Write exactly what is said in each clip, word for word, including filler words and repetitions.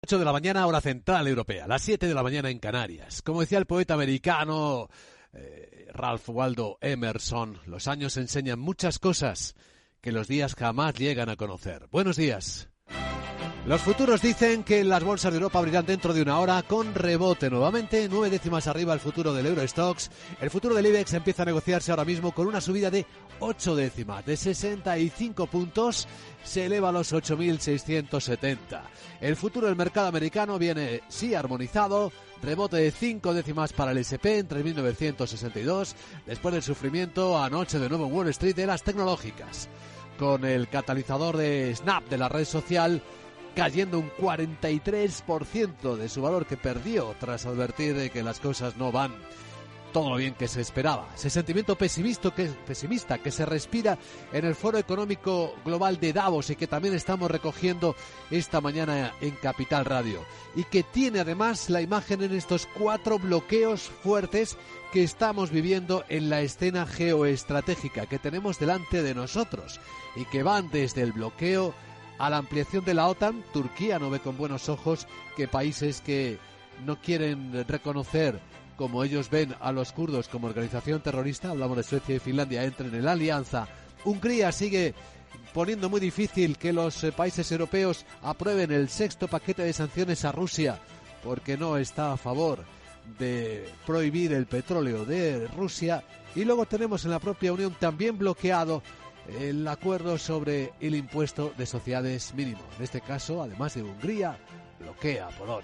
ocho de la mañana, hora central europea, las siete de la mañana en Canarias. Como decía el poeta americano eh, Ralph Waldo Emerson, los años enseñan muchas cosas que los días jamás llegan a conocer. Buenos días. Los futuros dicen que las bolsas de Europa abrirán dentro de una hora con rebote nuevamente, nueve décimas arriba el futuro del Eurostoxx. El futuro del IBEX empieza a negociarse ahora mismo con una subida de ocho décimas, de sesenta y cinco puntos, se eleva a los ocho mil seiscientos setenta. El futuro del mercado americano viene, sí, armonizado, rebote de cinco décimas para el ese and pe en tres mil novecientos sesenta y dos, después del sufrimiento anoche de nuevo en Wall Street de las tecnológicas, con el catalizador de Snap de la red social cayendo un cuarenta y tres por ciento de su valor que perdió tras advertir de que las cosas no van todo lo bien que se esperaba. Ese sentimiento pesimista que, pesimista que se respira en el Foro Económico Global de Davos y que también estamos recogiendo esta mañana en Capital Radio. Y que tiene además la imagen en estos cuatro bloqueos fuertes que estamos viviendo en la escena geoestratégica que tenemos delante de nosotros y que van desde el bloqueo a la ampliación de la OTAN. Turquía no ve con buenos ojos que países que no quieren reconocer, como ellos ven, a los kurdos como organización terrorista, hablamos de Suecia y Finlandia, entren en la alianza. Hungría sigue poniendo muy difícil que los eh, países europeos aprueben el sexto paquete de sanciones a Rusia, porque no está a favor de prohibir el petróleo de Rusia. Y luego tenemos en la propia Unión también bloqueado el acuerdo sobre el impuesto de sociedades mínimo. En este caso, además de Hungría, bloquea a Polonia.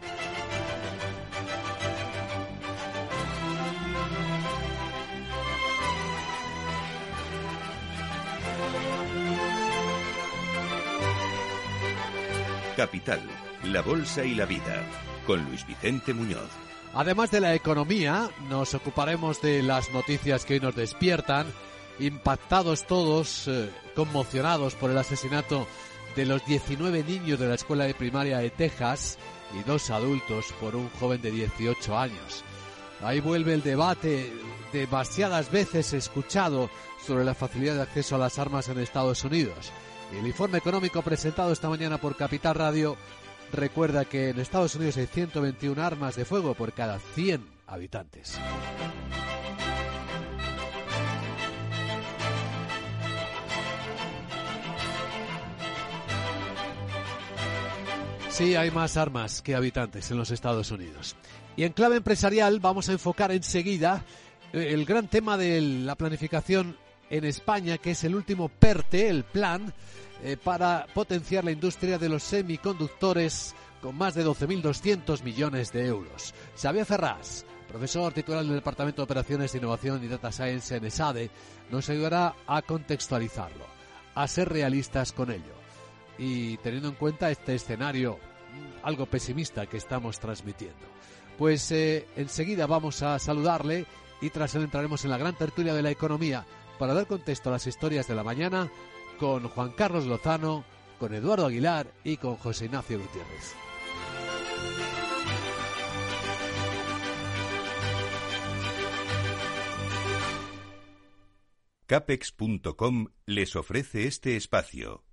Capital, la bolsa y la vida, con Luis Vicente Muñoz. Además de la economía, nos ocuparemos de las noticias que hoy nos despiertan, impactados todos, eh, conmocionados por el asesinato de los diecinueve niños de la escuela de primaria de Texas y dos adultos por un joven de dieciocho años. Ahí vuelve el debate demasiadas veces escuchado sobre la facilidad de acceso a las armas en Estados Unidos. Y el informe económico presentado esta mañana por Capital Radio recuerda que en Estados Unidos hay ciento veintiuna armas de fuego por cada cien habitantes. Sí, hay más armas que habitantes en los Estados Unidos. Y en clave empresarial vamos a enfocar enseguida el gran tema de la planificación en España, que es el último PERTE, el plan eh, para potenciar la industria de los semiconductores con más de doce mil doscientos millones de euros. Xavier Ferraz, profesor titular del Departamento de Operaciones de Innovación y Data Science en ESADE, nos ayudará a contextualizarlo, a ser realistas con ello. Y teniendo en cuenta este escenario algo pesimista que estamos transmitiendo. Pues eh, enseguida vamos a saludarle y tras él entraremos en la gran tertulia de la economía para dar contexto a las historias de la mañana con Juan Carlos Lozano, con Eduardo Aguilar y con José Ignacio Gutiérrez. Capex punto com les ofrece este espacio.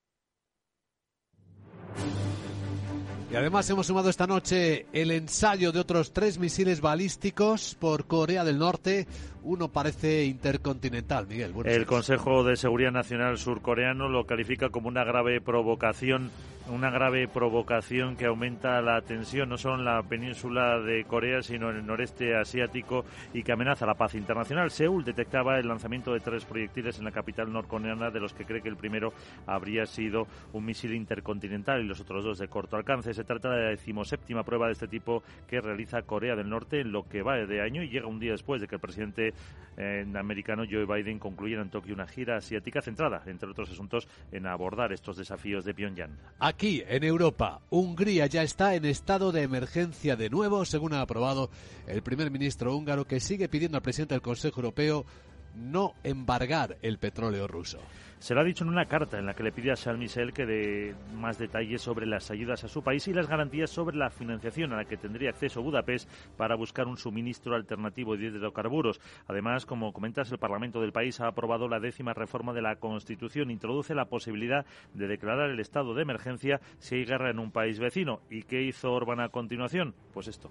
Y además hemos sumado esta noche el ensayo de otros tres misiles balísticos por Corea del Norte. Uno parece intercontinental, Miguel. El días. Consejo de Seguridad Nacional surcoreano lo califica como una grave provocación, una grave provocación que aumenta la tensión no solo en la península de Corea, sino en el noreste asiático y que amenaza la paz internacional. Seúl detectaba el lanzamiento de tres proyectiles en la capital norcoreana, de los que cree que el primero habría sido un misil intercontinental y los otros dos de corto alcance. Se trata de la decimoséptima prueba de este tipo que realiza Corea del Norte en lo que va de año y llega un día después de que el presidente eh, americano Joe Biden concluyera en Tokio una gira asiática centrada, entre otros asuntos, en abordar estos desafíos de Pyongyang. Aquí, en Europa, Hungría ya está en estado de emergencia de nuevo, según ha aprobado el primer ministro húngaro, que sigue pidiendo al presidente del Consejo Europeo no embargar el petróleo ruso. Se lo ha dicho en una carta en la que le pide a Charles Michel que dé más detalles sobre las ayudas a su país y las garantías sobre la financiación a la que tendría acceso Budapest para buscar un suministro alternativo de hidrocarburos. Además, como comentas, el Parlamento del país ha aprobado la décima reforma de la Constitución. Introduce la posibilidad de declarar el estado de emergencia si hay guerra en un país vecino. ¿Y qué hizo Orbán a continuación? Pues esto.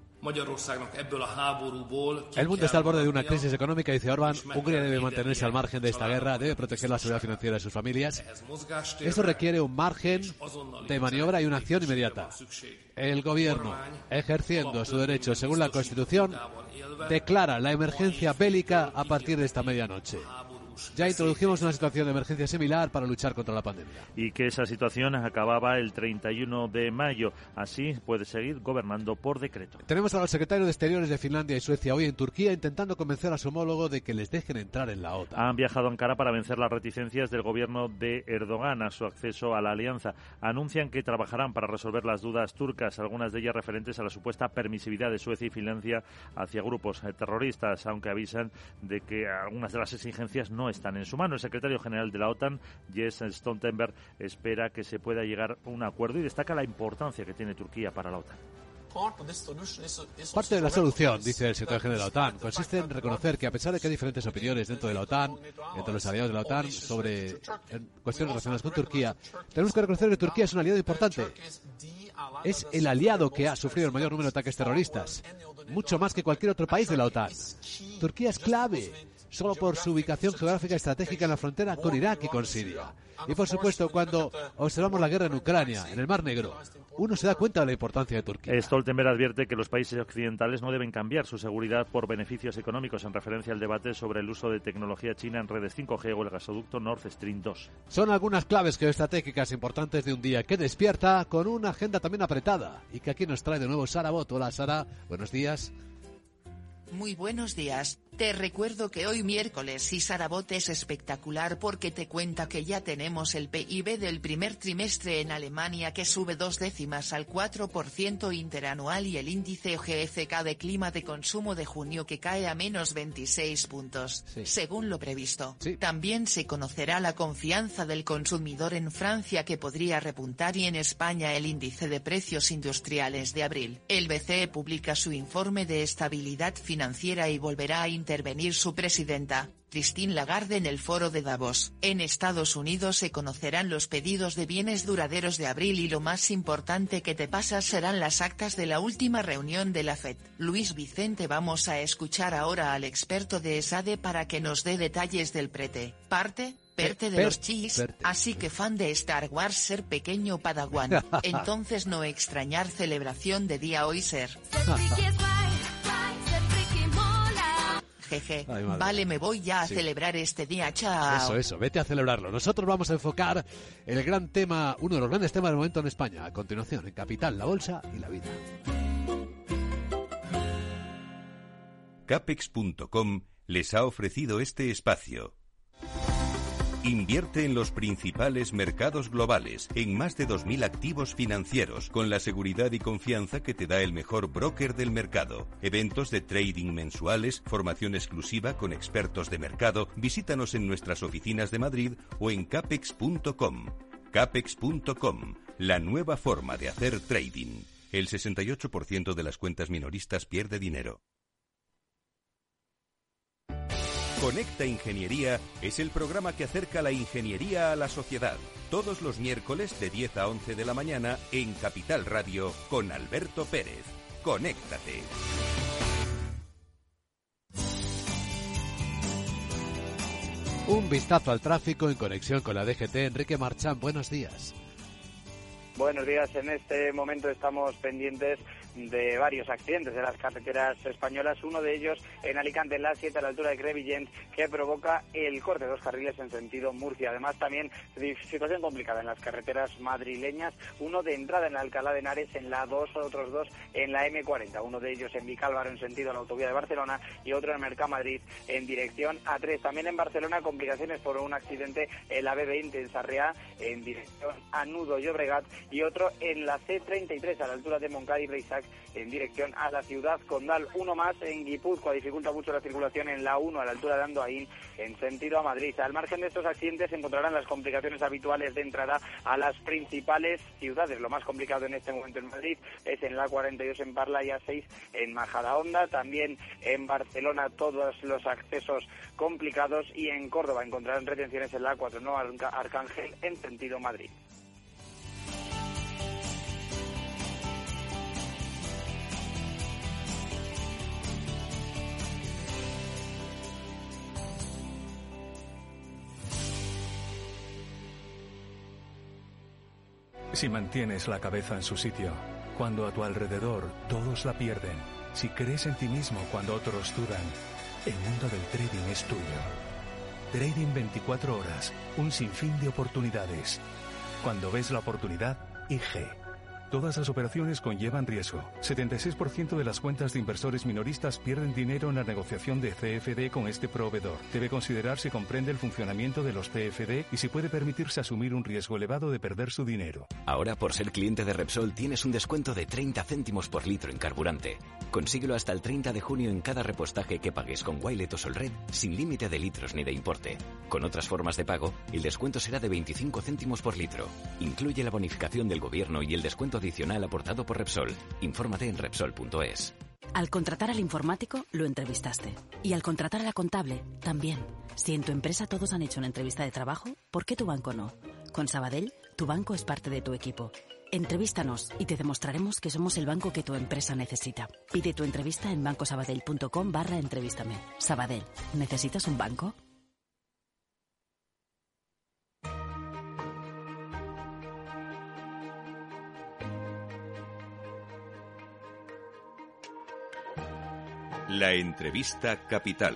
El mundo está al borde de una crisis económica, dice Orbán. Hungría debe mantenerse al margen de esta guerra, debe proteger la seguridad financiera de sus familias. Eso requiere un margen de maniobra y una acción inmediata. El gobierno, ejerciendo su derecho según la Constitución, declara la emergencia bélica a partir de esta medianoche. Ya introdujimos una situación de emergencia similar para luchar contra la pandemia. Y que esa situación acababa el treinta y uno de mayo. Así puede seguir gobernando por decreto. Tenemos a los secretarios de Exteriores de Finlandia y Suecia hoy en Turquía intentando convencer a su homólogo de que les dejen entrar en la OTAN. Han viajado a Ankara para vencer las reticencias del gobierno de Erdogan a su acceso a la alianza. Anuncian que trabajarán para resolver las dudas turcas, algunas de ellas referentes a la supuesta permisividad de Suecia y Finlandia hacia grupos terroristas, aunque avisan de que algunas de las exigencias no están en su mano. El secretario general de la OTAN, Jens Stoltenberg, espera que se pueda llegar a un acuerdo y destaca la importancia que tiene Turquía para la OTAN. Parte de la solución, dice el secretario general de la OTAN, consiste en reconocer que a pesar de que hay diferentes opiniones dentro de la OTAN, entre los aliados de la OTAN, sobre cuestiones relacionadas con Turquía, tenemos que reconocer que Turquía es un aliado importante. Es el aliado que ha sufrido el mayor número de ataques terroristas, mucho más que cualquier otro país de la OTAN. Turquía es clave, solo por su ubicación geográfica estratégica en la frontera con Irak y con Siria. Y por supuesto, cuando observamos la guerra en Ucrania, en el Mar Negro, uno se da cuenta de la importancia de Turquía. Stoltenberg advierte que los países occidentales no deben cambiar su seguridad por beneficios económicos, en referencia al debate sobre el uso de tecnología china en redes cinco G o el gasoducto Nord Stream dos. Son algunas claves geoestratégicas importantes de un día que despierta con una agenda también apretada y que aquí nos trae de nuevo Sara Bot. Hola Sara, buenos días. Muy buenos días. Te recuerdo que hoy miércoles y Sarabot es espectacular porque te cuenta que ya tenemos el P I B del primer trimestre en Alemania que sube dos décimas al cuatro por ciento interanual y el índice G F K de clima de consumo de junio que cae a menos veintiséis puntos, sí, según lo previsto. Sí. También se conocerá la confianza del consumidor en Francia que podría repuntar y en España el índice de precios industriales de abril. El B C E publica su informe de estabilidad financiera y volverá a intervenir su presidenta, Christine Lagarde, en el foro de Davos. En Estados Unidos se conocerán los pedidos de bienes duraderos de abril y lo más importante que te pasa serán las actas de la última reunión de la Fed. Luis Vicente, vamos a escuchar ahora al experto de ESADE para que nos dé detalles del prete, parte, perte de per, los chis, perte. Así que fan de Star Wars ser pequeño padawan. Entonces no extrañar celebración de día hoy ser. Jeje. Ay, vale, me voy ya a sí. celebrar este día, chao. Eso, eso, vete a celebrarlo. Nosotros vamos a enfocar el gran tema, uno de los grandes temas del momento en España. A continuación, en Capital, la bolsa y la vida. Capex punto com les ha ofrecido este espacio. Invierte en los principales mercados globales, en más de dos mil activos financieros, con la seguridad y confianza que te da el mejor broker del mercado. Eventos de trading mensuales, formación exclusiva con expertos de mercado. Visítanos en nuestras oficinas de Madrid o en Capex punto com. Capex punto com, la nueva forma de hacer trading. El sesenta y ocho por ciento de las cuentas minoristas pierde dinero. Conecta Ingeniería es el programa que acerca la ingeniería a la sociedad. Todos los miércoles de diez a once de la mañana en Capital Radio con Alberto Pérez. Conéctate. Un vistazo al tráfico en conexión con la D G T. Enrique Marchán, buenos días. Buenos días. En este momento estamos pendientes de varios accidentes de las carreteras españolas, uno de ellos en Alicante, en la A siete, a la altura de Crevillent, que provoca el corte de dos carriles en sentido Murcia. Además, también situación complicada en las carreteras madrileñas, uno de entrada en Alcalá de Henares en la A dos, otros dos en la eme cuarenta, uno de ellos en Vicálvaro en sentido a la autovía de Barcelona y otro en Mercamadrid en dirección A tres. También en Barcelona, complicaciones por un accidente en la be veinte en Sarriá en dirección a Nudo Llobregat y otro en la C treinta y tres a la altura de Moncada y Reisac en dirección a la ciudad condal. Uno más en Guipúzcoa, dificulta mucho la circulación en la uno a la altura de Andoaín en sentido a Madrid. Al margen de estos accidentes se encontrarán las complicaciones habituales de entrada a las principales ciudades. Lo más complicado en este momento en Madrid es en la cuarenta y dos en Parla y A seis en Majadahonda. También en Barcelona todos los accesos complicados y en Córdoba encontrarán retenciones en la A cuatro no Arcángel en sentido Madrid. Si mantienes la cabeza en su sitio, cuando a tu alrededor todos la pierden, si crees en ti mismo cuando otros dudan, el mundo del trading es tuyo. Trading veinticuatro horas, un sinfín de oportunidades. Cuando ves la oportunidad, I G. Todas las operaciones conllevan riesgo. setenta y seis por ciento de las cuentas de inversores minoristas pierden dinero en la negociación de C F D con este proveedor. Debe considerar si comprende el funcionamiento de los C F D y si puede permitirse asumir un riesgo elevado de perder su dinero. Ahora, por ser cliente de Repsol, tienes un descuento de treinta céntimos por litro en carburante. Consíguelo hasta el treinta de junio en cada repostaje que pagues con Wilet o Solred, sin límite de litros ni de importe. Con otras formas de pago, el descuento será de veinticinco céntimos por litro. Incluye la bonificación del gobierno y el descuento adicional aportado por Repsol. Infórmate en Repsol punto es. Al contratar al informático, lo entrevistaste. Y al contratar a la contable, también. Si en tu empresa todos han hecho una entrevista de trabajo, ¿por qué tu banco no? Con Sabadell, tu banco es parte de tu equipo. Entrevístanos y te demostraremos que somos el banco que tu empresa necesita. Pide tu entrevista en bancosabadell.com barra entrevístame. Sabadell, ¿necesitas un banco? La entrevista capital.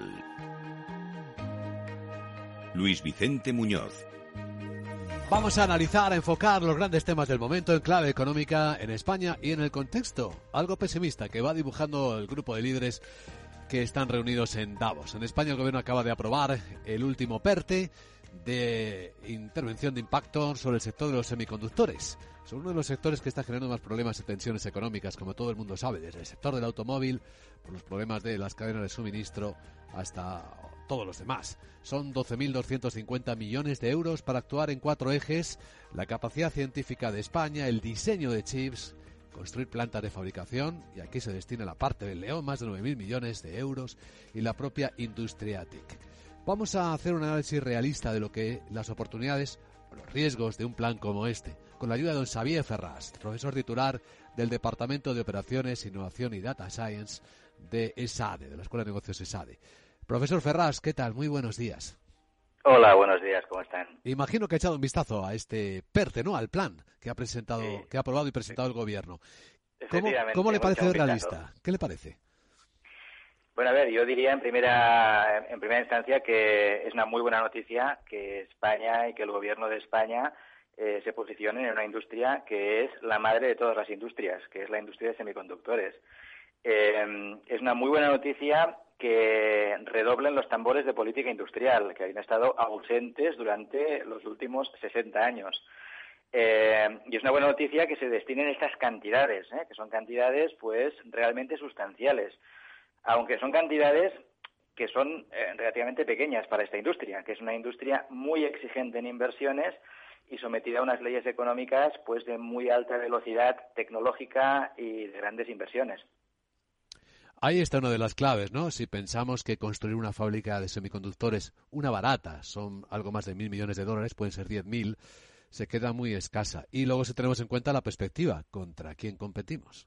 Luis Vicente Muñoz. Vamos a analizar, a enfocar los grandes temas del momento en clave económica en España y en el contexto algo pesimista que va dibujando el grupo de líderes que están reunidos en Davos. En España el gobierno acaba de aprobar el último PERTE de intervención de impacto sobre el sector de los semiconductores. Son uno de los sectores que está generando más problemas y tensiones económicas, como todo el mundo sabe, desde el sector del automóvil, por los problemas de las cadenas de suministro, hasta todos los demás. Son doce mil doscientos cincuenta millones de euros para actuar en cuatro ejes: la capacidad científica de España, el diseño de chips, construir plantas de fabricación, y aquí se destina la parte del león, más de nueve mil millones de euros, y la propia industria T I C. Vamos a hacer un análisis realista de lo que las oportunidades o los riesgos de un plan como este, con la ayuda de don Xavier Ferrás, profesor titular del Departamento de Operaciones, Innovación y Data Science de ESADE, de la Escuela de Negocios ESADE. Profesor Ferrás, ¿qué tal? Muy buenos días. Hola, buenos días, ¿cómo están? Imagino que ha echado un vistazo a este PERTE, ¿no? Al plan que ha presentado, sí. que ha aprobado y presentado sí. el gobierno. ¿Cómo, ¿Cómo le parece realista? ¿Qué le parece? Bueno, a ver, yo diría en primera en primera instancia que es una muy buena noticia que España y que el gobierno de España eh, se posicionen en una industria que es la madre de todas las industrias, que es la industria de semiconductores. Eh, es una muy buena noticia que redoblen los tambores de política industrial, que habían estado ausentes durante los últimos sesenta años. Eh, y es una buena noticia que se destinen estas cantidades, ¿eh? que son cantidades pues realmente sustanciales. Aunque son cantidades que son eh, relativamente pequeñas para esta industria, que es una industria muy exigente en inversiones y sometida a unas leyes económicas pues de muy alta velocidad tecnológica y de grandes inversiones. Ahí está una de las claves, ¿no? Si pensamos que construir una fábrica de semiconductores, una barata, son algo más de mil millones de dólares, pueden ser diez mil, se queda muy escasa. Y luego si tenemos en cuenta la perspectiva, ¿contra quién competimos?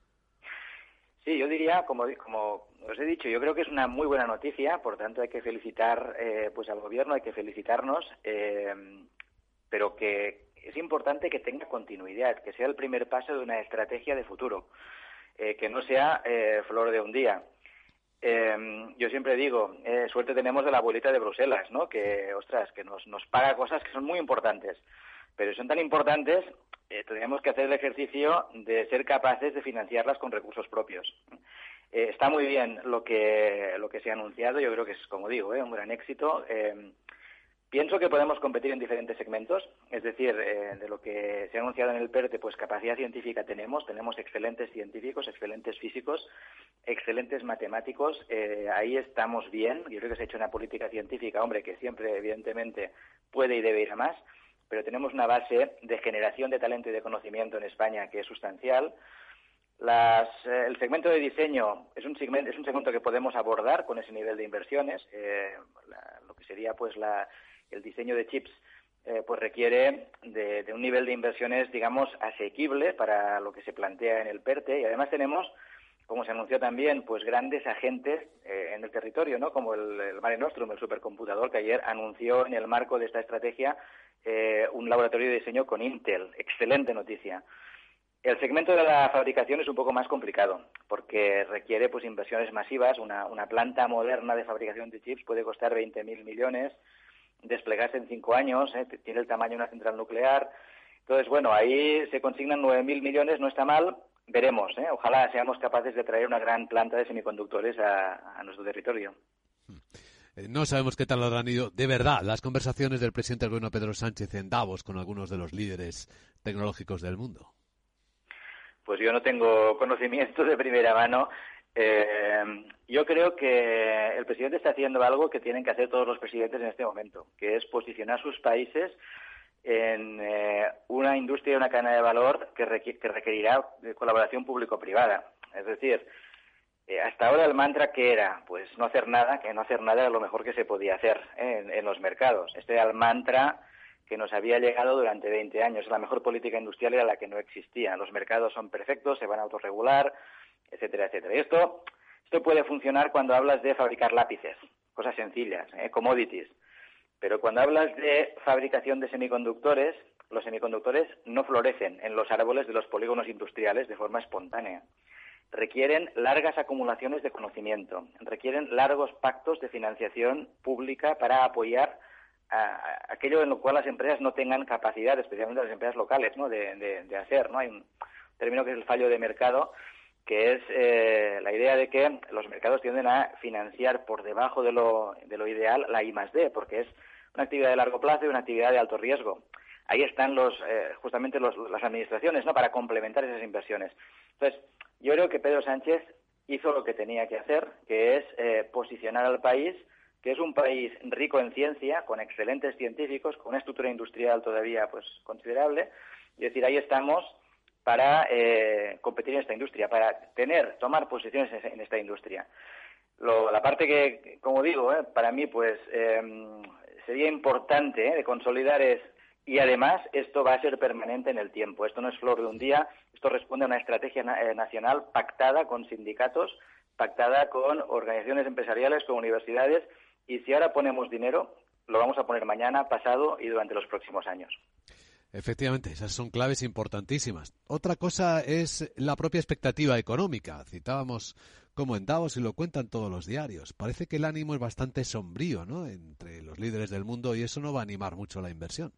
Sí, yo diría, como, como os he dicho, yo creo que es una muy buena noticia, por tanto hay que felicitar eh, pues al gobierno, hay que felicitarnos, eh, pero que es importante que tenga continuidad, que sea el primer paso de una estrategia de futuro, eh, que no sea eh, flor de un día. Eh, yo siempre digo, eh, suerte tenemos de la abuelita de Bruselas, ¿no? Que, ostras, que nos, nos paga cosas que son muy importantes, pero son tan importantes. Eh, tenemos que hacer el ejercicio de ser capaces de financiarlas con recursos propios. Eh, está muy bien lo que lo que se ha anunciado, yo creo que es, como digo, eh, un gran éxito, eh, Pienso que podemos competir en diferentes segmentos, es decir, eh, de lo que se ha anunciado en el PERTE, pues capacidad científica tenemos, tenemos excelentes científicos, excelentes físicos, excelentes matemáticos, eh, ahí estamos bien. Yo creo que se ha hecho una política científica, hombre, que siempre evidentemente puede y debe ir a más, pero tenemos una base de generación de talento y de conocimiento en España que es sustancial. Las, eh, el segmento de diseño es un segmento, es un segmento que podemos abordar con ese nivel de inversiones, eh, la, lo que sería pues la el diseño de chips eh, pues requiere de, de un nivel de inversiones, digamos, asequible para lo que se plantea en el PERTE, y además tenemos, como se anunció también, pues grandes agentes eh, en el territorio, ¿no? Como el, el Mare Nostrum, el supercomputador que ayer anunció en el marco de esta estrategia eh, un laboratorio de diseño con Intel. Excelente noticia. El segmento de la fabricación es un poco más complicado porque requiere pues inversiones masivas. Una, una planta moderna de fabricación de chips puede costar veinte mil millones, desplegarse en cinco años, ¿eh? Tiene el tamaño de una central nuclear. Entonces, bueno, ahí se consignan nueve mil millones, no está mal, veremos, ¿eh? Ojalá seamos capaces de traer una gran planta de semiconductores a, a nuestro territorio. No sabemos qué tal habrán ido, de verdad, las conversaciones del presidente del gobierno Pedro Sánchez en Davos con algunos de los líderes tecnológicos del mundo. Pues yo no tengo conocimiento de primera mano. Eh, yo creo que el presidente está haciendo algo que tienen que hacer todos los presidentes en este momento, que es posicionar sus países en eh, una industria y una cadena de valor que, requ- que requerirá de colaboración público-privada. Es decir, eh, hasta ahora el mantra que era, pues no hacer nada, que no hacer nada era lo mejor que se podía hacer ¿eh? en, en los mercados. Este era el mantra que nos había llegado durante veinte años. La mejor política industrial era la que no existía. Los mercados son perfectos, se van a autorregular, etcétera, etcétera. Y esto, esto puede funcionar cuando hablas de fabricar lápices, cosas sencillas, ¿eh? commodities. Pero cuando hablas de fabricación de semiconductores, los semiconductores no florecen en los árboles de los polígonos industriales de forma espontánea. Requieren largas acumulaciones de conocimiento, requieren largos pactos de financiación pública para apoyar a aquello en lo cual las empresas no tengan capacidad, especialmente las empresas locales, ¿no? de, de, de hacer, ¿no? Hay un término que es el fallo de mercado, que es eh, la idea de que los mercados tienden a financiar por debajo de lo, de lo ideal la I más D, porque es una actividad de largo plazo y una actividad de alto riesgo. Ahí están los eh, justamente los, las administraciones, ¿no? Para complementar esas inversiones. Entonces, yo creo que Pedro Sánchez hizo lo que tenía que hacer, que es eh, posicionar al país, que es un país rico en ciencia, con excelentes científicos, con una estructura industrial todavía pues considerable, y decir, ahí estamos para eh, competir en esta industria, para tener, tomar posiciones en esta industria. Lo, la parte que, como digo, eh, para mí pues eh, sería importante eh, de consolidar es, y además esto va a ser permanente en el tiempo, esto no es flor de un día, esto responde a una estrategia na- eh, nacional pactada con sindicatos, pactada con organizaciones empresariales, con universidades, y si ahora ponemos dinero, lo vamos a poner mañana, pasado y durante los próximos años. Efectivamente, esas son claves importantísimas. Otra cosa es la propia expectativa económica. Citábamos como en Davos y lo cuentan todos los diarios. Parece que el ánimo es bastante sombrío, ¿no?, entre los líderes del mundo, y eso no va a animar mucho la inversión.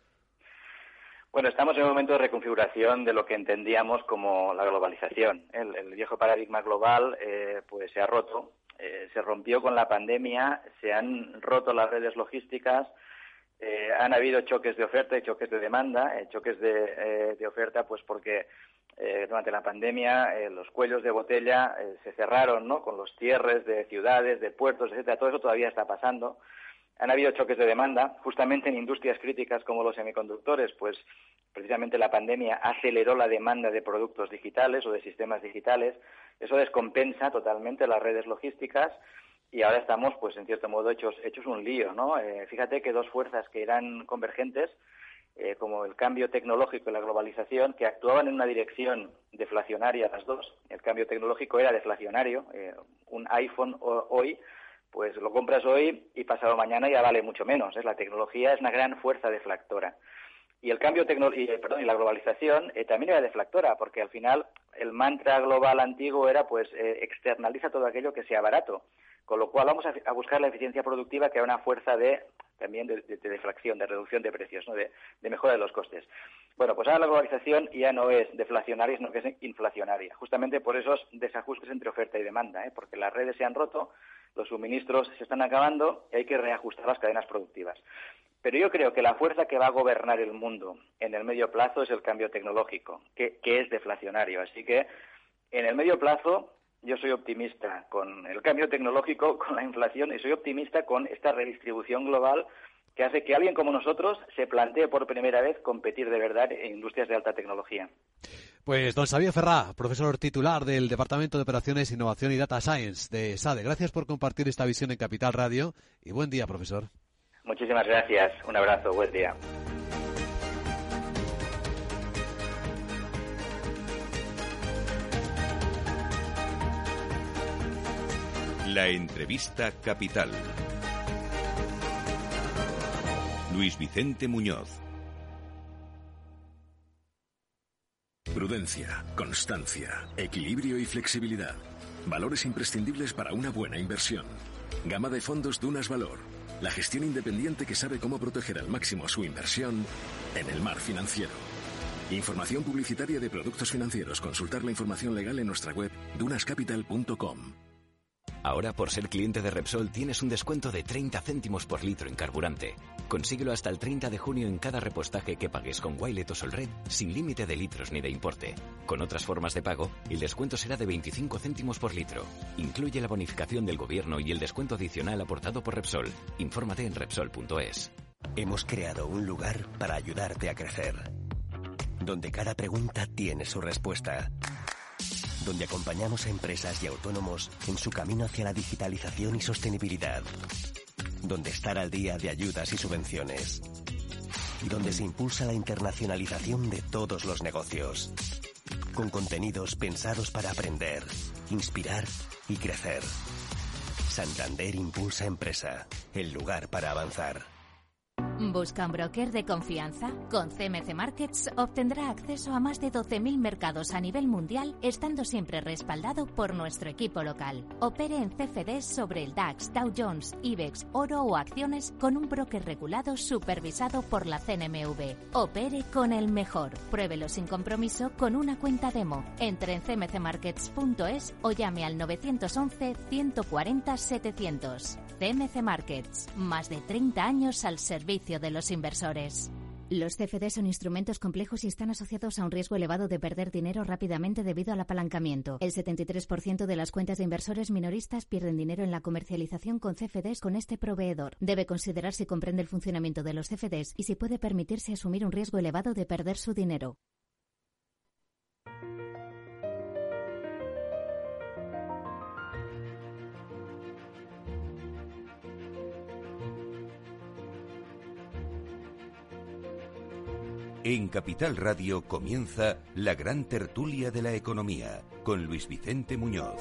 Bueno, estamos en un momento de reconfiguración de lo que entendíamos como la globalización. El, el viejo paradigma global eh, pues se ha roto. Eh, se rompió con la pandemia, se han roto las redes logísticas, eh, han habido choques de oferta y choques de demanda, eh, choques de, eh, de oferta pues porque eh, durante la pandemia eh, los cuellos de botella eh, se cerraron, ¿no?, con los cierres de ciudades, de puertos, etcétera. Todo eso todavía está pasando. Han habido choques de demanda, justamente en industrias críticas como los semiconductores, pues precisamente la pandemia aceleró la demanda de productos digitales o de sistemas digitales. Eso descompensa totalmente las redes logísticas y ahora estamos, pues en cierto modo, hechos, hechos un lío, ¿no? Eh, fíjate que dos fuerzas que eran convergentes, eh, como el cambio tecnológico y la globalización, que actuaban en una dirección deflacionaria las dos. El cambio tecnológico era deflacionario. Eh, un iPhone hoy, pues lo compras hoy y pasado mañana ya vale mucho menos. ¿eh? La tecnología es una gran fuerza deflactora. Y el cambio tecno- y, perdón, y la globalización eh, también era deflactora, porque al final el mantra global antiguo era pues eh, externaliza todo aquello que sea barato. Con lo cual vamos a, a buscar la eficiencia productiva, que era una fuerza de también de, de, de deflación, de reducción de precios, ¿no?, de, de mejora de los costes. Bueno, pues ahora la globalización ya no es deflacionaria, sino que es inflacionaria, justamente por esos desajustes entre oferta y demanda, ¿eh? porque las redes se han roto, los suministros se están acabando y hay que reajustar las cadenas productivas. Pero yo creo que la fuerza que va a gobernar el mundo en el medio plazo es el cambio tecnológico, que, que es deflacionario. Así que en el medio plazo yo soy optimista con el cambio tecnológico, con la inflación, y soy optimista con esta redistribución global que hace que alguien como nosotros se plantee por primera vez competir de verdad en industrias de alta tecnología. Pues don Xavier Ferrá, profesor titular del Departamento de Operaciones, Innovación y Data Science de SADE. Gracias por compartir esta visión en Capital Radio y buen día, profesor. Muchísimas gracias. Un abrazo. Buen día. La entrevista Capital. Luis Vicente Muñoz. Prudencia, constancia, equilibrio y flexibilidad. Valores imprescindibles para una buena inversión. Gama de fondos Dunas Valor. La gestión independiente que sabe cómo proteger al máximo su inversión en el mar financiero. Información publicitaria de productos financieros. Consultar la información legal en nuestra web dunas capital punto com. Ahora, por ser cliente de Repsol, tienes un descuento de treinta céntimos por litro en carburante. Consíguelo hasta el treinta de junio en cada repostaje que pagues con Wilet o Solred, sin límite de litros ni de importe. Con otras formas de pago, el descuento será de veinticinco céntimos por litro. Incluye la bonificación del gobierno y el descuento adicional aportado por Repsol. Infórmate en repsol punto es. Hemos creado un lugar para ayudarte a crecer, donde cada pregunta tiene su respuesta, donde acompañamos a empresas y autónomos en su camino hacia la digitalización y sostenibilidad, donde estar al día de ayudas y subvenciones, y donde se impulsa la internacionalización de todos los negocios, con contenidos pensados para aprender, inspirar y crecer. Santander Impulsa Empresa, el lugar para avanzar. ¿Busca un broker de confianza? Con C M C Markets obtendrá acceso a más de doce mil mercados a nivel mundial, estando siempre respaldado por nuestro equipo local. Opere en C F Ds sobre el DAX, Dow Jones, IBEX, oro o acciones con un broker regulado supervisado por la C N M V. Opere con el mejor. Pruébelo sin compromiso con una cuenta demo. Entre en c m c markets punto es o llame al nueve once, ciento cuarenta, setecientos. C M C Markets, más de treinta años al servicio de los inversores. Los C F D son instrumentos complejos y están asociados a un riesgo elevado de perder dinero rápidamente debido al apalancamiento. El setenta y tres por ciento de las cuentas de inversores minoristas pierden dinero en la comercialización con C F Ds con este proveedor. Debe considerar si comprende el funcionamiento de los C F Ds y si puede permitirse asumir un riesgo elevado de perder su dinero. En Capital Radio comienza la gran tertulia de la economía con Luis Vicente Muñoz.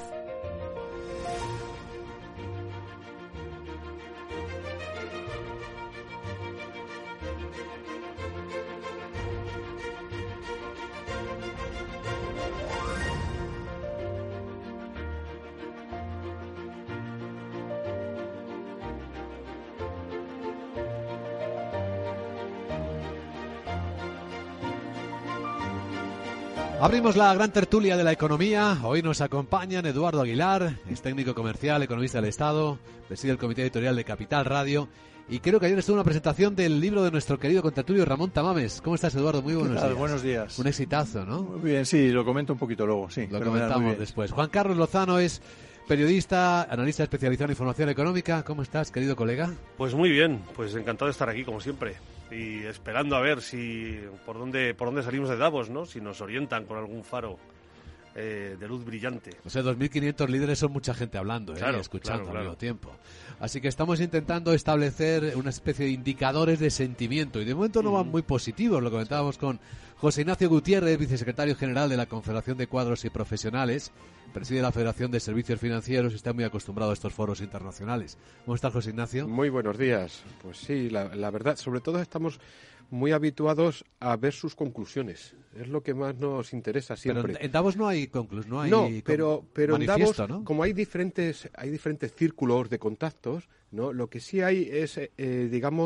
Abrimos la gran tertulia de la economía. Hoy nos acompañan Eduardo Aguilar, es técnico comercial, economista del Estado, preside el comité editorial de Capital Radio. Y creo que ayer estuvo una presentación del libro de nuestro querido contertulio Ramón Tamames. ¿Cómo estás, Eduardo? Muy buenos días. Buenos días. Un exitazo, ¿no? Muy bien, sí, lo comento un poquito luego, sí. Lo comentamos después. Juan Carlos Lozano es periodista, analista especializado en información económica. ¿Cómo estás, querido colega? Pues muy bien, pues encantado de estar aquí, como siempre. Y esperando a ver si por dónde por dónde salimos de Davos, ¿no? Si nos orientan con algún faro eh, de luz brillante. O sea, dos mil quinientos líderes son mucha gente hablando, ¿eh? Claro, y escuchando claro, claro. al mismo tiempo. Así que estamos intentando establecer una especie de indicadores de sentimiento. Y de momento no van muy positivos. Lo comentábamos con José Ignacio Gutiérrez, vicesecretario general de la Confederación de Cuadros y Profesionales. Preside la Federación de Servicios Financieros y está muy acostumbrado a estos foros internacionales. ¿Cómo estás, José Ignacio? Muy buenos días. Pues sí, la, la verdad, sobre todo estamos muy habituados a ver sus conclusiones. Es lo que más nos interesa siempre. Pero en Davos no hay conclusiones, no hay No, pero, pero en Davos, ¿no? como hay diferentes, hay diferentes círculos de contactos, ¿no? Lo que sí hay es, eh, digamos,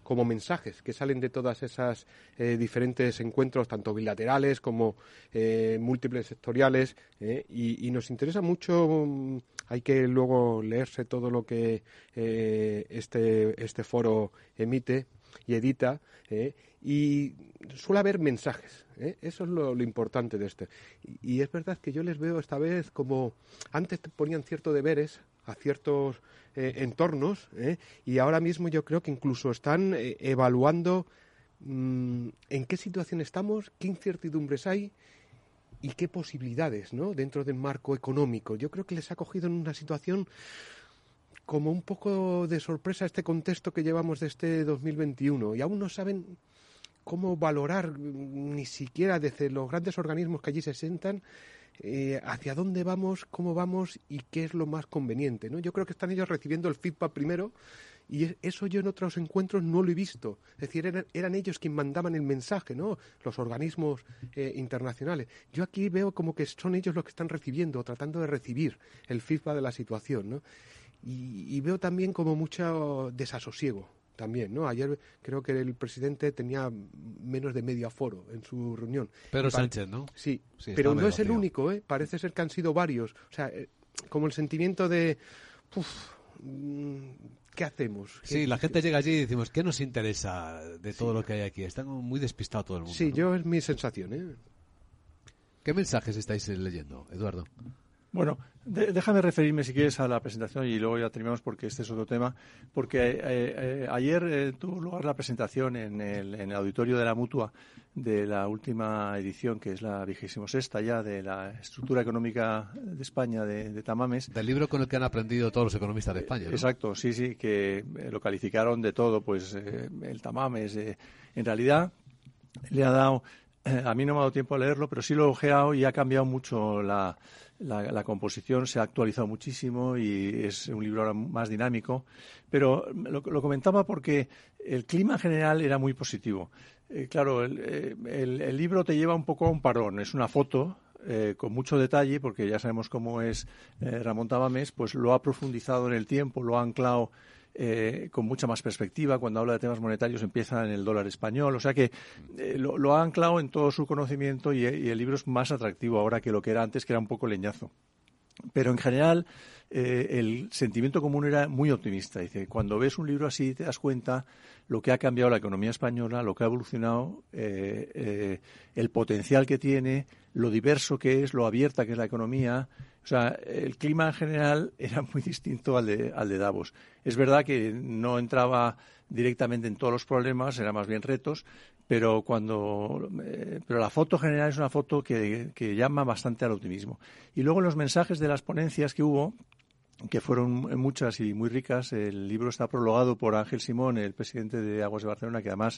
como mensajes que salen de todas esas eh, diferentes encuentros, tanto bilaterales como eh, múltiples sectoriales, eh, y, y nos interesa mucho. Hay que luego leerse todo lo que eh, este, este foro emite y edita, eh, y suele haber mensajes, ¿eh? Eso es lo, lo importante de este. Y, y es verdad que yo les veo esta vez como antes te ponían ciertos deberes a ciertos eh, entornos, ¿eh? Y ahora mismo yo creo que incluso están eh, evaluando mmm, en qué situación estamos, qué incertidumbres hay y qué posibilidades, ¿no?, dentro del marco económico. Yo creo que les ha cogido en una situación como un poco de sorpresa este contexto que llevamos de este dos mil veintiuno, y aún no saben cómo valorar, ni siquiera desde los grandes organismos que allí se sientan, eh, hacia dónde vamos, cómo vamos y qué es lo más conveniente, ¿no? Yo creo que están ellos recibiendo el feedback primero, y eso yo en otros encuentros no lo he visto. Es decir, eran, eran ellos quienes mandaban el mensaje, ¿no?, los organismos eh, internacionales. Yo aquí veo como que son ellos los que están recibiendo, tratando de recibir el feedback de la situación, ¿no? Y, y veo también como mucho desasosiego también, ¿no? Ayer creo que el presidente tenía menos de medio aforo en su reunión. Pedro Sánchez, ¿no? Sí, sí, pero no es el vacío. único, ¿eh? Parece ser que han sido varios. O sea, eh, como el sentimiento de... Uf, ¿qué hacemos? ¿Qué, sí, la gente llega allí y decimos, ¿qué nos interesa de todo sí. lo que hay aquí? Está muy despistado todo el mundo. Sí, ¿no? yo es mi sensación, ¿eh? ¿Qué mensajes estáis leyendo, Eduardo? Bueno, de, déjame referirme, si quieres, a la presentación y luego ya terminamos porque este es otro tema. Porque eh, eh, ayer eh, tuvo lugar la presentación en el, en el auditorio de la Mutua de la última edición, que es la vigésimo sexta ya, de la estructura económica de España de, de Tamames. Del libro con el que han aprendido todos los economistas de España, ¿no? Exacto, sí, sí, que eh, lo calificaron de todo, pues eh, el Tamames. Eh, en realidad le ha dado... Eh, a mí no me ha dado tiempo a leerlo, pero sí lo he ojeado y ha cambiado mucho la... La, la composición, se ha actualizado muchísimo y es un libro ahora más dinámico, pero lo, lo comentaba porque el clima general era muy positivo. Eh, claro, el, el, el libro te lleva un poco a un parón, es una foto eh, con mucho detalle, porque ya sabemos cómo es eh, Ramón Tamames, pues lo ha profundizado en el tiempo, lo ha anclado Eh, con mucha más perspectiva. Cuando habla de temas monetarios empieza en el dólar español, o sea que eh, lo, lo ha anclado en todo su conocimiento y, y el libro es más atractivo ahora que lo que era antes, que era un poco leñazo. Pero en general eh, el sentimiento común era muy optimista. Dice, cuando ves un libro así te das cuenta lo que ha cambiado la economía española, lo que ha evolucionado, eh, eh, el potencial que tiene, lo diverso que es, lo abierta que es la economía. O sea, el clima en general era muy distinto al de, al de Davos. Es verdad que no entraba directamente en todos los problemas, eran más bien retos, pero cuando eh, pero la foto general es una foto que, que llama bastante al optimismo. Y luego los mensajes de las ponencias que hubo, que fueron muchas y muy ricas. El libro está prologado por Ángel Simón, el presidente de Aguas de Barcelona, que además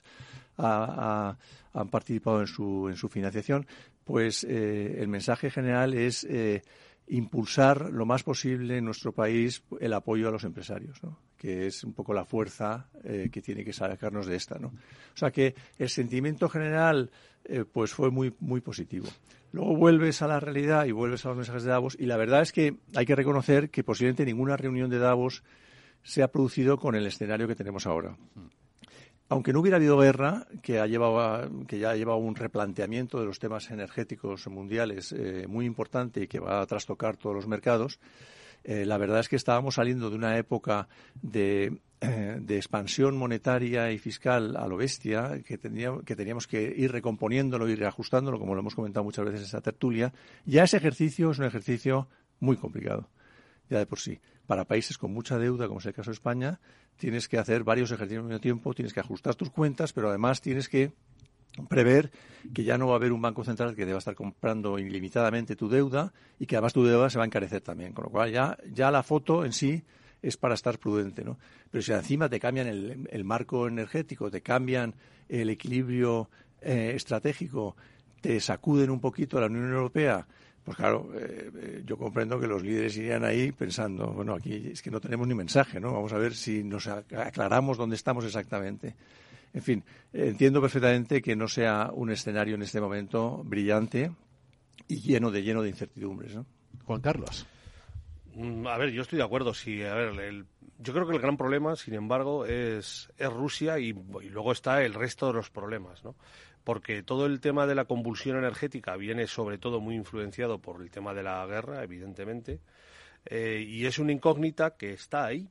ha, ha, han participado en su, en su financiación. Pues eh, el mensaje general es eh, impulsar lo más posible en nuestro país el apoyo a los empresarios, ¿no?, que es un poco la fuerza eh, que tiene que sacarnos de esta, ¿no? O sea que el sentimiento general eh, pues fue muy muy positivo. Luego vuelves a la realidad y vuelves a los mensajes de Davos, y la verdad es que hay que reconocer que posiblemente ninguna reunión de Davos se ha producido con el escenario que tenemos ahora. Aunque no hubiera habido guerra, que ha llevado a, que ya ha llevado un replanteamiento de los temas energéticos mundiales eh, muy importante y que va a trastocar todos los mercados, eh, la verdad es que estábamos saliendo de una época de, eh, de expansión monetaria y fiscal a lo bestia, que, tenía, que teníamos que ir recomponiéndolo, ir reajustándolo, como lo hemos comentado muchas veces en esa tertulia. Ya ese ejercicio es un ejercicio muy complicado, ya de por sí. Para países con mucha deuda, como es el caso de España, tienes que hacer varios ejercicios al mismo tiempo, tienes que ajustar tus cuentas, pero además tienes que prever que ya no va a haber un banco central que deba estar comprando ilimitadamente tu deuda y que además tu deuda se va a encarecer también. Con lo cual ya, ya la foto en sí es para estar prudente, ¿no? Pero si encima te cambian el, el marco energético, te cambian el equilibrio eh, estratégico, te sacuden un poquito a la Unión Europea, pues claro, eh, yo comprendo que los líderes irían ahí pensando, bueno, aquí es que no tenemos ni mensaje, ¿no? Vamos a ver si nos aclaramos dónde estamos exactamente. En fin, entiendo perfectamente que no sea un escenario en este momento brillante y lleno de lleno de incertidumbres, ¿no? Juan Carlos. A ver, yo estoy de acuerdo. Sí, a ver, el, yo creo que el gran problema, sin embargo, es, es Rusia y, y luego está el resto de los problemas, ¿no? Porque todo el tema de la convulsión energética viene sobre todo muy influenciado por el tema de la guerra, evidentemente, eh, y es una incógnita que está ahí,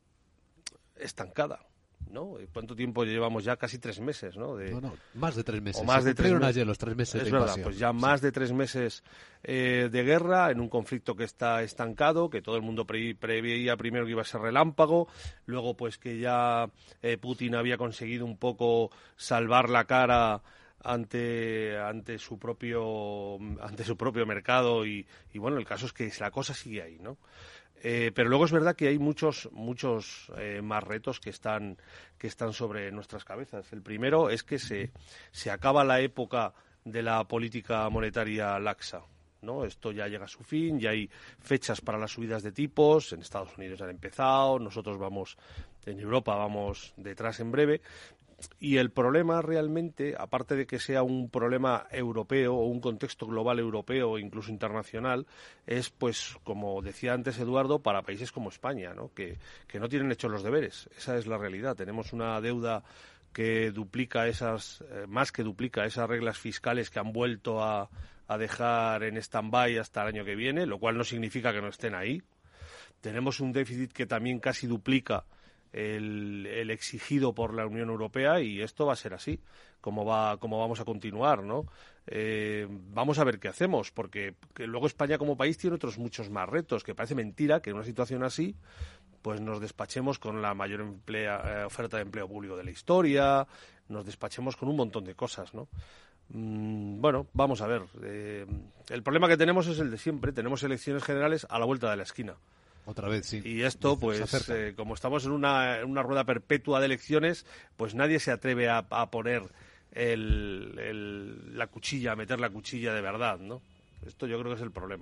estancada, ¿no? ¿Cuánto tiempo llevamos ya? Casi tres meses, ¿no? De, no, no, más de tres meses. O más Se de tres meses. ayer los tres meses es de verdad, invasión. pues ya sí. más de tres meses eh, de guerra en un conflicto que está estancado, que todo el mundo pre preveía primero que iba a ser relámpago, luego pues que ya eh, Putin había conseguido un poco salvar la cara ante ante su propio ante su propio mercado y, y bueno, el caso es que la cosa sigue ahí, ¿no? Eh, pero luego es verdad que hay muchos muchos eh, más retos que están que están sobre nuestras cabezas. El primero es que se se acaba la época de la política monetaria laxa, ¿no? Esto ya llega a su fin, ya hay fechas para las subidas de tipos, en Estados Unidos ya han empezado, nosotros vamos en Europa vamos detrás en breve. Y el problema realmente, aparte de que sea un problema europeo o un contexto global europeo o incluso internacional, es, pues, como decía antes Eduardo, para países como España, ¿no? Que, que no tienen hechos los deberes. Esa es la realidad. Tenemos una deuda que duplica esas, eh, más que duplica esas reglas fiscales que han vuelto a, a dejar en stand-by hasta el año que viene, lo cual no significa que no estén ahí. Tenemos un déficit que también casi duplica El, el exigido por la Unión Europea y esto va a ser así, como va, como vamos a continuar, ¿no? Eh, vamos a ver qué hacemos, porque que luego España como país tiene otros muchos más retos, que parece mentira que en una situación así pues nos despachemos con la mayor emplea, eh, oferta de empleo público de la historia, nos despachemos con un montón de cosas, ¿no? Mm, bueno, vamos a ver. Eh, el problema que tenemos es el de siempre, tenemos elecciones generales a la vuelta de la esquina. Otra vez, sí. Y esto, pues, eh, como estamos en una, en una rueda perpetua de elecciones, pues nadie se atreve a, a poner el, el, la cuchilla, a meter la cuchilla de verdad, ¿no? Esto yo creo que es el problema.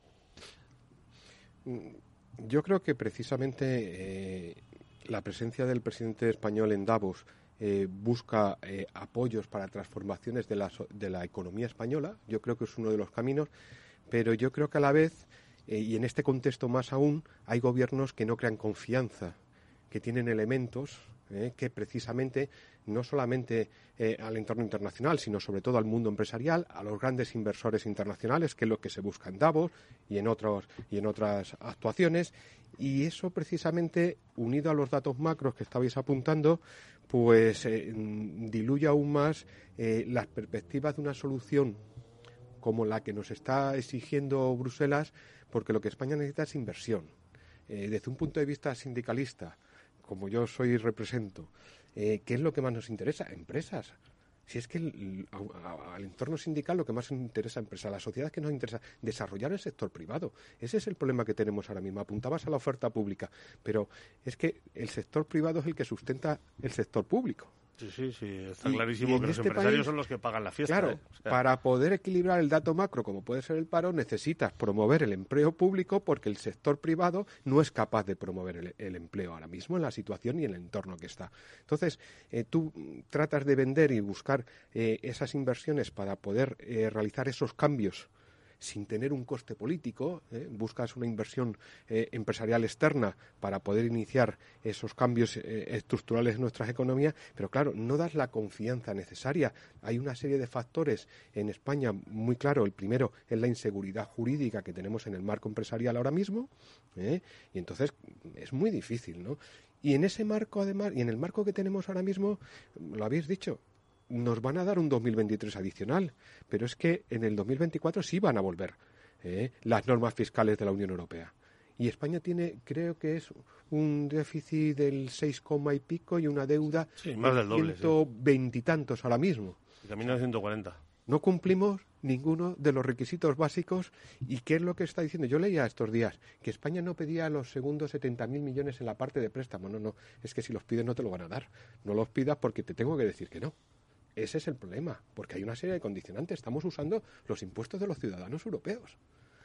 Yo creo que precisamente eh, la presencia del presidente español en Davos eh, busca eh, apoyos para transformaciones de la, de la economía española. Yo creo que es uno de los caminos, pero yo creo que a la vez... Eh, y en este contexto más aún hay gobiernos que no crean confianza, que tienen elementos eh, que precisamente no solamente eh, al entorno internacional, sino sobre todo al mundo empresarial, a los grandes inversores internacionales, que es lo que se busca en Davos y en otros y en otras actuaciones. Y eso precisamente, unido a los datos macros que estabais apuntando, pues eh, diluye aún más eh, las perspectivas de una solución como la que nos está exigiendo Bruselas, porque lo que España necesita es inversión. Eh, desde un punto de vista sindicalista, como yo soy y represento, eh, ¿qué es lo que más nos interesa? Empresas. Si es que el, a, a, al entorno sindical lo que más nos interesa empresas, a la sociedad que nos interesa desarrollar el sector privado. Ese es el problema que tenemos ahora mismo. Apuntabas a la oferta pública, pero es que el sector privado es el que sustenta el sector público. Sí, sí, sí, está y, clarísimo y que los este empresarios país, son los que pagan la fiesta. Claro, ¿eh? O sea, para poder equilibrar el dato macro, como puede ser el paro, necesitas promover el empleo público porque el sector privado no es capaz de promover el, el empleo ahora mismo en la situación y en el entorno que está. Entonces, eh, tú tratas de vender y buscar eh, esas inversiones para poder eh, realizar esos cambios sin tener un coste político, ¿eh? buscas una inversión eh, empresarial externa para poder iniciar esos cambios eh, estructurales en nuestras economías, pero claro, no das la confianza necesaria. Hay una serie de factores en España muy claro. El primero es la inseguridad jurídica que tenemos en el marco empresarial ahora mismo, ¿eh? y entonces es muy difícil, ¿no? Y en ese marco, además, y en el marco que tenemos ahora mismo, lo habéis dicho, nos van a dar un dos mil veintitrés adicional, pero es que en el dos mil veinticuatro sí van a volver ¿eh? las normas fiscales de la Unión Europea. Y España tiene, creo que es un déficit del seis coma y pico y una deuda sí, más del doble, ciento veintitantos ahora mismo. Y camino a ciento cuarenta. No cumplimos ninguno de los requisitos básicos. ¿Y qué es lo que está diciendo? Yo leía estos días que España no pedía los segundos setenta mil millones en la parte de préstamo. No, no, es que si los pides no te lo van a dar. No los pidas porque te tengo que decir que no. Ese es el problema, porque hay una serie de condicionantes. Estamos usando los impuestos de los ciudadanos europeos,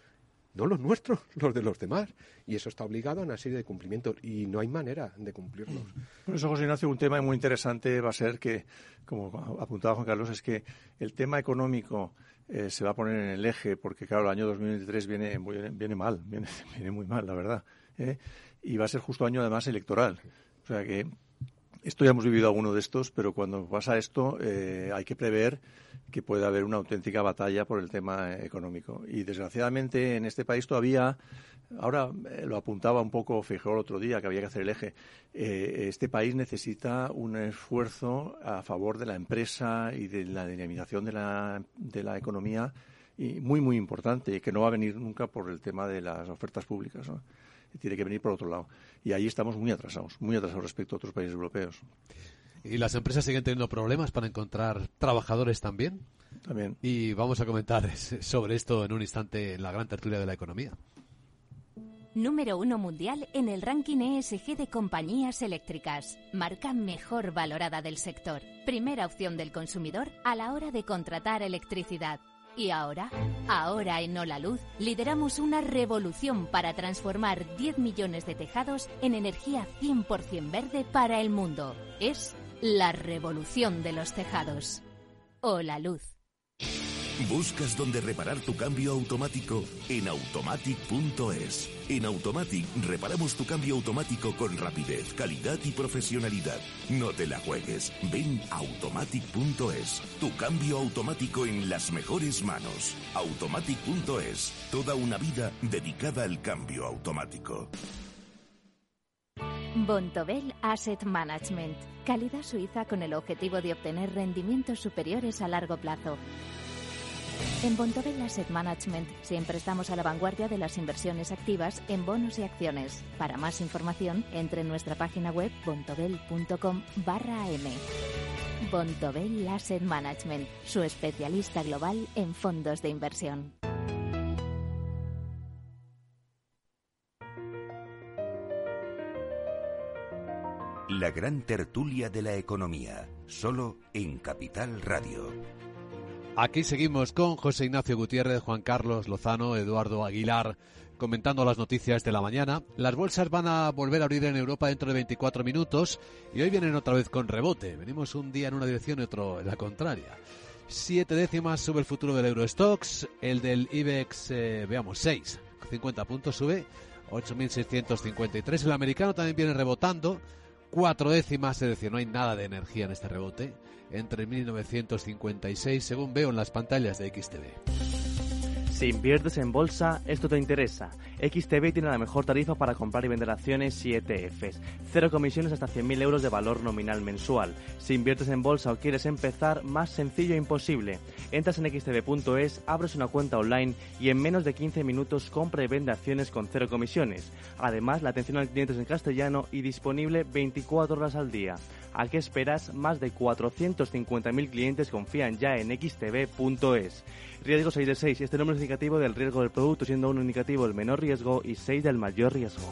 no los nuestros, los de los demás. Y eso está obligado a una serie de cumplimientos y no hay manera de cumplirlos. Por eso, José Ignacio, un tema muy interesante va a ser que, como apuntaba Juan Carlos, es que el tema económico eh, se va a poner en el eje, porque claro, el año dos mil veintitrés viene, viene, viene mal, viene, viene muy mal, la verdad, ¿eh? Y va a ser justo año además electoral. O sea que esto ya hemos vivido alguno de estos, pero cuando pasa esto eh, hay que prever que puede haber una auténtica batalla por el tema económico. Y desgraciadamente en este país todavía, ahora eh, lo apuntaba un poco Feijóo el otro día, que había que hacer el eje, eh, este país necesita un esfuerzo a favor de la empresa y de la dinamización de la, de la economía y muy, muy importante, y que no va a venir nunca por el tema de las ofertas públicas, ¿no? Tiene que venir por otro lado. Y ahí estamos muy atrasados, muy atrasados respecto a otros países europeos. ¿Y las empresas siguen teniendo problemas para encontrar trabajadores también? También. Y vamos a comentar sobre esto en un instante en la gran tertulia de la economía. Número uno mundial en el ranking E S G de compañías eléctricas. Marca mejor valorada del sector. Primera opción del consumidor a la hora de contratar electricidad. Y ahora, ahora en Hola Luz, lideramos una revolución para transformar diez millones de tejados en energía cien por ciento verde para el mundo. Es la revolución de los tejados. Hola Luz. ¿Buscas dónde reparar tu cambio automático? En automatic punto es. En Automatic reparamos tu cambio automático con rapidez, calidad y profesionalidad. No te la juegues. Ven a automatic punto es. Tu cambio automático en las mejores manos. automatic punto es. Toda una vida dedicada al cambio automático. Bontobel Asset Management. Calidad suiza con el objetivo de obtener rendimientos superiores a largo plazo. En Bontobel Asset Management siempre estamos a la vanguardia de las inversiones activas en bonos y acciones. Para más información, entre en nuestra página web bontobel punto com barra am. Bontobel Asset Management, su especialista global en fondos de inversión. La gran tertulia de la economía, solo en Capital Radio. Aquí seguimos con José Ignacio Gutiérrez, Juan Carlos Lozano, Eduardo Aguilar, comentando las noticias de la mañana. Las bolsas van a volver a abrir en Europa dentro de veinticuatro minutos y hoy vienen otra vez con rebote. Venimos un día en una dirección y otro en la contraria. Siete décimas sube el futuro del Eurostoxx, el del IBEX, eh, veamos, seis, cincuenta puntos sube, ocho mil seiscientos cincuenta y tres. El americano también viene rebotando, cuatro décimas, es decir, no hay nada de energía en este rebote, entre mil novecientos cincuenta y seis, según veo en las pantallas de X T B. Si inviertes en bolsa, esto te interesa. X T B tiene la mejor tarifa para comprar y vender acciones y E T Fs. Cero comisiones hasta cien mil euros de valor nominal mensual. Si inviertes en bolsa o quieres empezar, más sencillo e imposible. Entras en x t b punto es, abres una cuenta online y en menos de quince minutos compra y vende acciones con cero comisiones. Además, la atención al cliente es en castellano y disponible veinticuatro horas al día. ¿A qué esperas? Más de cuatrocientos cincuenta mil clientes confían ya en x t b punto es. Riesgo seis de seis. Este número es indicativo del riesgo del producto, siendo uno indicativo el menor riesgo y seis del mayor riesgo.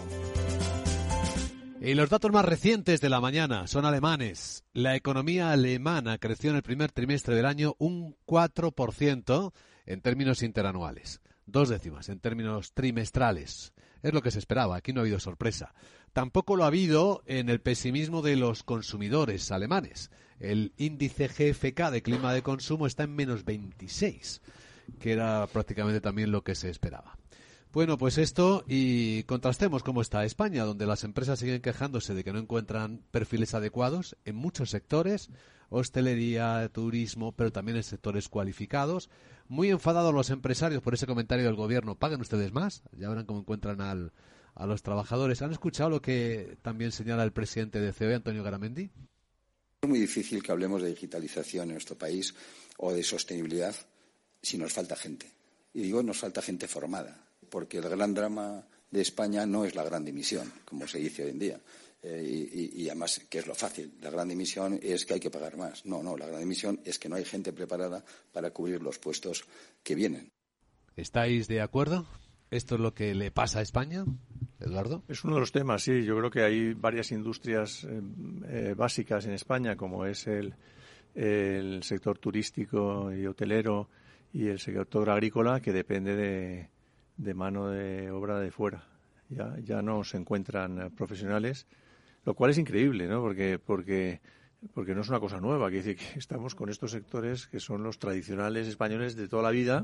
Y los datos más recientes de la mañana son alemanes. La economía alemana creció en el primer trimestre del año un cuatro por ciento en términos interanuales. Dos décimas en términos trimestrales. Es lo que se esperaba, aquí no ha habido sorpresa. Tampoco lo ha habido en el pesimismo de los consumidores alemanes. El índice G F K de clima de consumo está en menos veintiséis, que era prácticamente también lo que se esperaba. Bueno, pues esto, y contrastemos cómo está España, donde las empresas siguen quejándose de que no encuentran perfiles adecuados en muchos sectores, hostelería, turismo, pero también en sectores cualificados. Muy enfadados los empresarios por ese comentario del gobierno, ¿paguen ustedes más? Ya verán cómo encuentran al, a los trabajadores. ¿Han escuchado lo que también señala el presidente de C O E, Antonio Garamendi? Es muy difícil que hablemos de digitalización en nuestro país o de sostenibilidad si nos falta gente. Y digo, nos falta gente formada, porque el gran drama de España no es la gran dimisión, como se dice hoy en día. Eh, y, y además, ¿qué es lo fácil? La gran dimisión es que hay que pagar más. No, no, la gran dimisión es que no hay gente preparada para cubrir los puestos que vienen. ¿Estáis de acuerdo? ¿Esto es lo que le pasa a España, Eduardo? Es uno de los temas, sí. Yo creo que hay varias industrias eh, eh, básicas en España, como es el, el sector turístico y hotelero y el sector agrícola, que depende de, de mano de obra de fuera. Ya, ya no se encuentran profesionales, lo cual es increíble, ¿no? Porque, porque porque no es una cosa nueva, quiere decir que estamos con estos sectores que son los tradicionales españoles de toda la vida,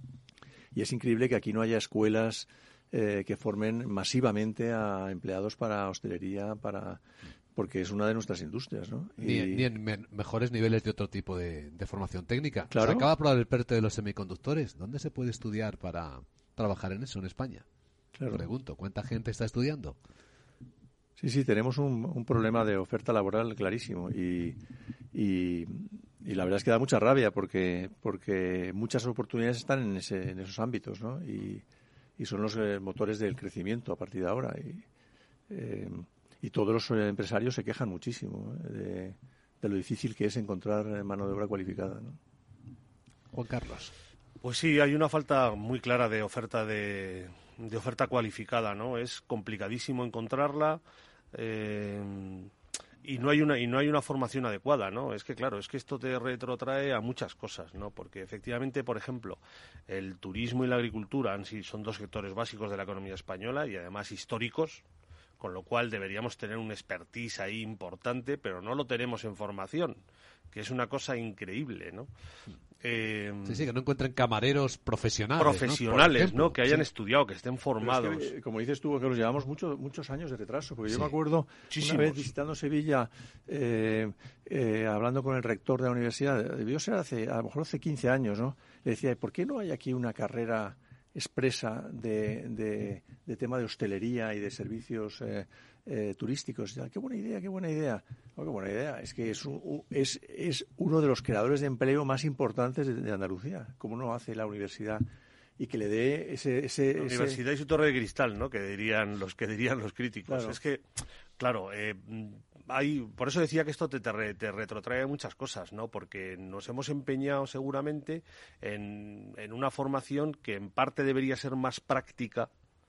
y es increíble que aquí no haya escuelas eh, que formen masivamente a empleados para hostelería, para porque es una de nuestras industrias, ¿no? Ni, Y... ni en men- mejores niveles de otro tipo de, de formación técnica. Claro. Se acaba de aprobar el PERTE de los semiconductores. ¿Dónde se puede estudiar para trabajar en eso en España? Claro. Pregunto, ¿cuánta gente está estudiando? Sí, sí, tenemos un, un problema de oferta laboral clarísimo y, y, y la verdad es que da mucha rabia porque porque muchas oportunidades están en, ese, en esos ámbitos, ¿no? Y, y son los eh, motores del crecimiento a partir de ahora. Y, eh, y todos los eh, empresarios se quejan muchísimo eh, de, de lo difícil que es encontrar mano de obra cualificada, ¿no? Juan Carlos. Pues sí, hay una falta muy clara de oferta de, de oferta cualificada, ¿no? Es complicadísimo encontrarla. Eh, y no hay una y no hay una formación adecuada, ¿no? Es que claro, es que esto te retrotrae a muchas cosas, ¿no? Porque efectivamente, por ejemplo, el turismo y la agricultura han, sí, son dos sectores básicos de la economía española y además históricos, con lo cual deberíamos tener un expertise ahí importante, pero no lo tenemos en formación, que es una cosa increíble, ¿no? Eh, Sí, sí, que no encuentren camareros profesionales. profesionales, ¿no? ¿no? Que hayan sí. estudiado, que estén formados. Pero es que, como dices tú, que los llevamos mucho, muchos años de retraso, porque Sí. yo me acuerdo Muchísimos. una vez visitando Sevilla, eh, eh, hablando con el rector de la universidad, debió ser hace, a lo mejor hace quince años, ¿no? Le decía, ¿por qué no hay aquí una carrera expresa de, de, de tema de hostelería y de servicios eh, eh, turísticos? Qué buena idea, qué buena idea. Oh, qué buena idea. Es que es, un, es, es uno de los creadores de empleo más importantes de, de Andalucía. ¿Cómo no hace la universidad? Y que le dé ese... ese, La ese... universidad y su torre de cristal, ¿no? Que dirían los que dirían los críticos. Claro. Es que, claro, eh, hay, por eso decía que esto te, te, re- te retrotrae muchas cosas, ¿no? Porque nos hemos empeñado seguramente en, en una formación que en parte debería ser más práctica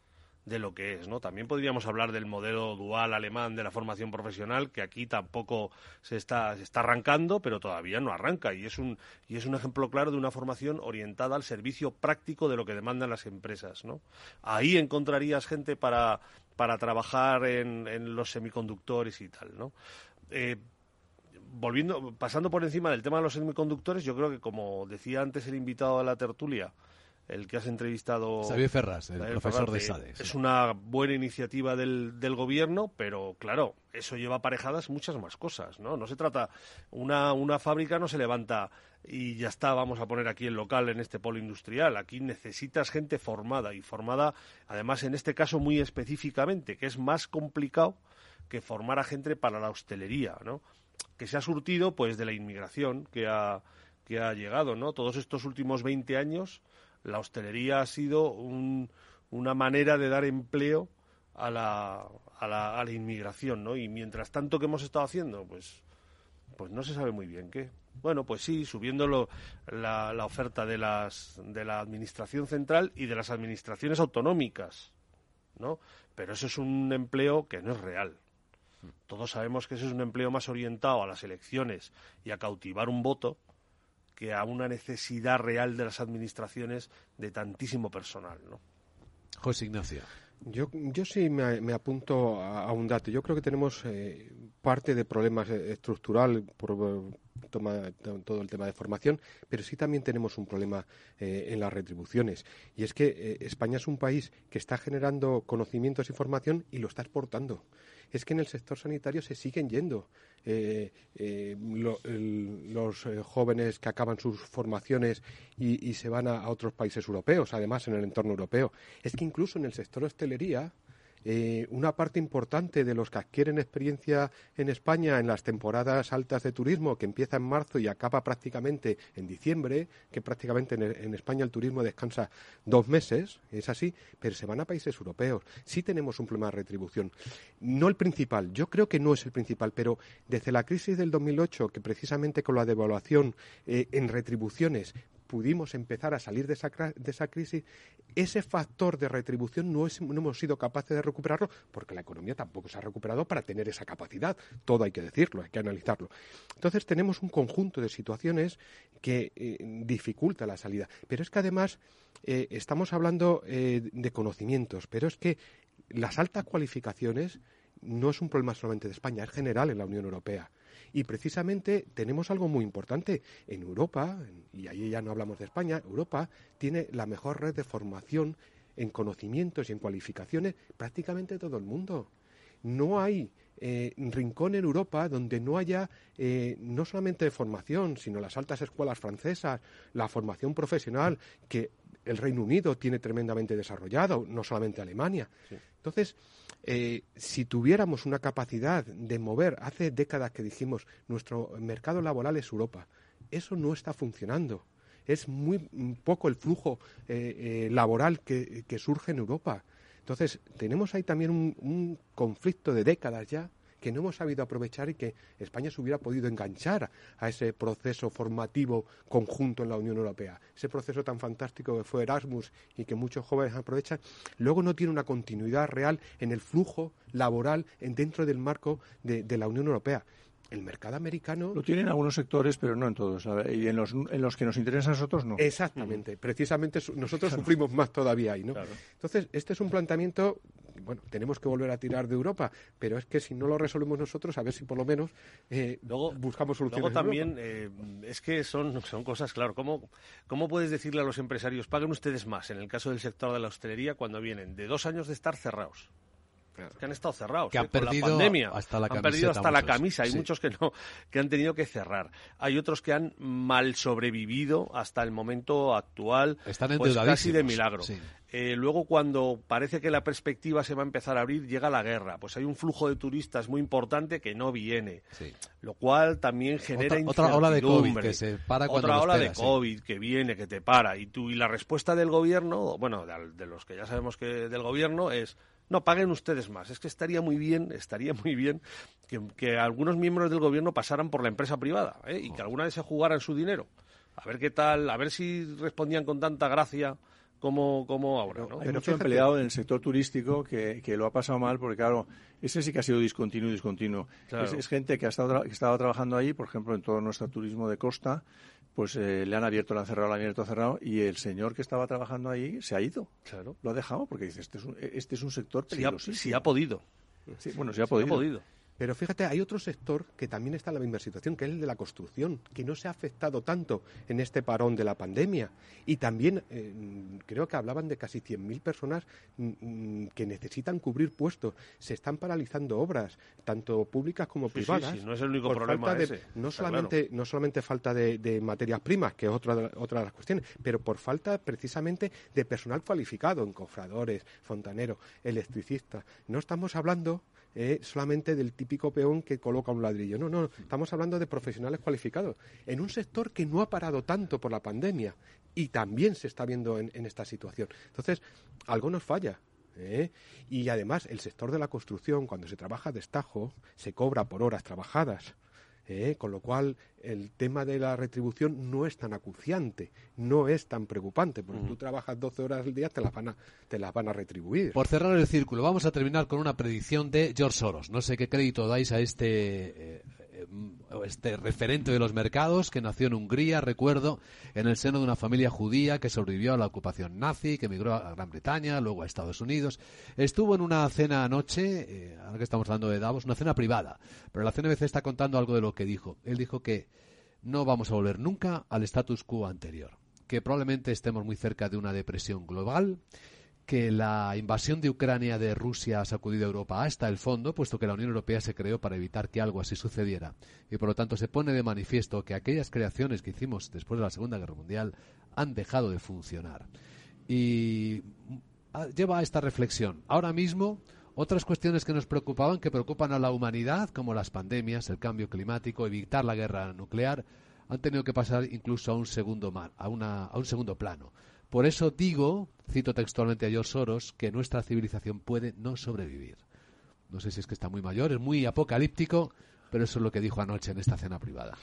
de lo que es, ¿no? También podríamos hablar del modelo dual alemán de la formación profesional, que aquí tampoco se está, se está arrancando, pero todavía no arranca, y es un y es un ejemplo claro de una formación orientada al servicio práctico de lo que demandan las empresas, ¿no? Ahí encontrarías gente para, para trabajar en, en los semiconductores y tal, ¿no? Eh, volviendo, pasando por encima del tema de los semiconductores, yo creo que, como decía antes el invitado de la tertulia, el que has entrevistado... Xavier Ferraz, el Xavier profesor Ferraz, de eh, SADE, sí. Es una buena iniciativa del, del gobierno, pero claro, eso lleva aparejadas muchas más cosas, ¿no? No se trata... Una, una fábrica no se levanta y ya está, vamos a poner aquí el local en este polo industrial. Aquí necesitas gente formada, y formada, además, en este caso muy específicamente, que es más complicado que formar a gente para la hostelería, ¿no? Que se ha surtido, pues, de la inmigración que ha, que ha llegado, ¿no? Todos estos últimos veinte años... La hostelería ha sido un, una manera de dar empleo a la, a la, a la inmigración, ¿no? Y mientras tanto, ¿qué hemos estado haciendo? Pues, pues no se sabe muy bien qué. Bueno, pues sí, subiendo lo, la, la oferta de, las, de la administración central y de las administraciones autonómicas, ¿no? Pero eso es un empleo que no es real. Todos sabemos que eso es un empleo más orientado a las elecciones y a cautivar un voto, que a una necesidad real de las administraciones de tantísimo personal, ¿no? José Ignacio. Yo, yo sí me, me apunto a, a un dato. Yo creo que tenemos eh, parte de problemas eh, estructural por eh, toma, todo el tema de formación, pero sí también tenemos un problema eh, en las retribuciones. Y es que eh, España es un país que está generando conocimientos y formación y lo está exportando. Es que en el sector sanitario se siguen yendo eh, eh, lo, el, los eh, jóvenes que acaban sus formaciones y, y se van a, a otros países europeos, además en el entorno europeo. Es que incluso en el sector hostelería, eh, una parte importante de los que adquieren experiencia en España en las temporadas altas de turismo, que empieza en marzo y acaba prácticamente en diciembre, que prácticamente en, en España el turismo descansa dos meses, es así, pero se van a países europeos. Sí tenemos un problema de retribución. No el principal, yo creo que no es el principal, pero desde la crisis del dos mil ocho, que precisamente con la devaluación eh, en retribuciones pudimos empezar a salir de esa, de esa crisis, ese factor de retribución no, es, no hemos sido capaces de recuperarlo, porque la economía tampoco se ha recuperado para tener esa capacidad. Todo hay que decirlo, hay que analizarlo. Entonces tenemos un conjunto de situaciones que eh, dificulta la salida. Pero es que además eh, estamos hablando eh, de conocimientos, pero es que las altas cualificaciones no es un problema solamente de España, es general en la Unión Europea. Y precisamente tenemos algo muy importante. En Europa, y ahí ya no hablamos de España, Europa tiene la mejor red de formación en conocimientos y en cualificaciones prácticamente todo el mundo. No hay eh, rincón en Europa donde no haya eh, no solamente formación, sino las altas escuelas francesas, la formación profesional que el Reino Unido tiene tremendamente desarrollado, no solamente Alemania. Sí. Entonces, eh, si tuviéramos una capacidad de mover, hace décadas que dijimos, nuestro mercado laboral es Europa, eso no está funcionando. Es muy poco el flujo eh, eh, laboral que, que surge en Europa. Entonces, tenemos ahí también un, un conflicto de décadas ya que no hemos sabido aprovechar y que España se hubiera podido enganchar a ese proceso formativo conjunto en la Unión Europea. Ese proceso tan fantástico que fue Erasmus y que muchos jóvenes aprovechan, luego no tiene una continuidad real en el flujo laboral en, dentro del marco de, de la Unión Europea. El mercado americano... Lo tienen algunos sectores, pero no en todos. Y en los, en los que nos interesa a nosotros, no. Exactamente. Precisamente nosotros claro. sufrimos más todavía ahí, ¿no? Claro. Entonces, este es un planteamiento... Bueno, tenemos que volver a tirar de Europa, pero es que si no lo resolvemos nosotros, a ver si por lo menos eh, luego, buscamos soluciones. Luego también, eh, es que son, son cosas, claro. ¿Cómo, ¿Cómo puedes decirle a los empresarios, paguen ustedes más, en el caso del sector de la hostelería, cuando vienen de dos años de estar cerrados? Claro. Que han estado cerrados, que han ¿eh? perdido Con la pandemia, hasta la han perdido hasta muchos. la camisa. Hay sí. muchos que no, que han tenido que cerrar. Hay otros que han mal sobrevivido hasta el momento actual, están pues casi de milagro. Sí. Eh, luego, cuando parece que la perspectiva se va a empezar a abrir, llega la guerra. Pues hay un flujo de turistas muy importante que no viene, sí. lo cual también genera otra, otra ola de COVID que se para cuando otra ola espera, de COVID sí. que viene, que te para. Y tú y la respuesta del gobierno, bueno, de, de los que ya sabemos que del gobierno es no, paguen ustedes más. Es que estaría muy bien, estaría muy bien que, que algunos miembros del gobierno pasaran por la empresa privada, ¿eh? y que alguna vez se jugaran su dinero. A ver qué tal, a ver si respondían con tanta gracia como, como ahora, ¿no? Hay Pero mucho empleado en el sector turístico que, que lo ha pasado mal porque, claro, ese sí que ha sido discontinuo y discontinuo. Claro. Es, es gente que ha estado, que estaba trabajando ahí, por ejemplo, en todo nuestro turismo de costa, pues eh, le han abierto, le han cerrado, le han abierto, cerrado, y el señor que estaba trabajando ahí se ha ido. Claro. Lo ha dejado porque dice, este es un, este es un sector peligrosísimo. Si ha, si ha podido. Sí, bueno, si ha podido. Si ha podido. Pero fíjate, hay otro sector que también está en la misma situación, que es el de la construcción, que no se ha afectado tanto en este parón de la pandemia. Y también eh, creo que hablaban de casi cien mil personas mm, que necesitan cubrir puestos. Se están paralizando obras, tanto públicas como sí, privadas. Sí, sí, no es el único problema de, ese. No solamente, claro. no solamente falta de, de materias primas, que es otra de, otra de las cuestiones, pero por falta precisamente de personal cualificado, encofradores, fontaneros, electricistas. No estamos hablando... Eh, solamente del típico peón que coloca un ladrillo. No, no, estamos hablando de profesionales cualificados en un sector que no ha parado tanto por la pandemia y también se está viendo en, en esta situación. Entonces, algo nos falla. ¿eh? Y además, el sector de la construcción, cuando se trabaja a destajo, se cobra por horas trabajadas. ¿Eh? Con lo cual el tema de la retribución no es tan acuciante, no es tan preocupante, porque mm. tú trabajas doce horas al día, te las van a, te las van a retribuir. Por cerrar el círculo, vamos a terminar con una predicción de George Soros. No sé qué crédito dais a este, eh, este referente de los mercados que nació en Hungría, recuerdo, en el seno de una familia judía que sobrevivió a la ocupación nazi, que emigró a Gran Bretaña, luego a Estados Unidos. Estuvo en una cena anoche, eh, ahora que estamos hablando de Davos, una cena privada, pero la C N B C está contando algo de lo que dijo. Él dijo que no vamos a volver nunca al status quo anterior, que probablemente estemos muy cerca de una depresión global, que la invasión de Ucrania de Rusia ha sacudido a Europa hasta el fondo, puesto que la Unión Europea se creó para evitar que algo así sucediera. Y por lo tanto se pone de manifiesto que aquellas creaciones que hicimos después de la Segunda Guerra Mundial han dejado de funcionar. Y lleva a esta reflexión. Ahora mismo, otras cuestiones que nos preocupaban, que preocupan a la humanidad, como las pandemias, el cambio climático, evitar la guerra nuclear, han tenido que pasar incluso a un segundo, a una, a un segundo plano. Por eso digo, cito textualmente a George Soros, que nuestra civilización puede no sobrevivir. No sé si es que está muy mayor, es muy apocalíptico, pero eso es lo que dijo anoche en esta cena privada.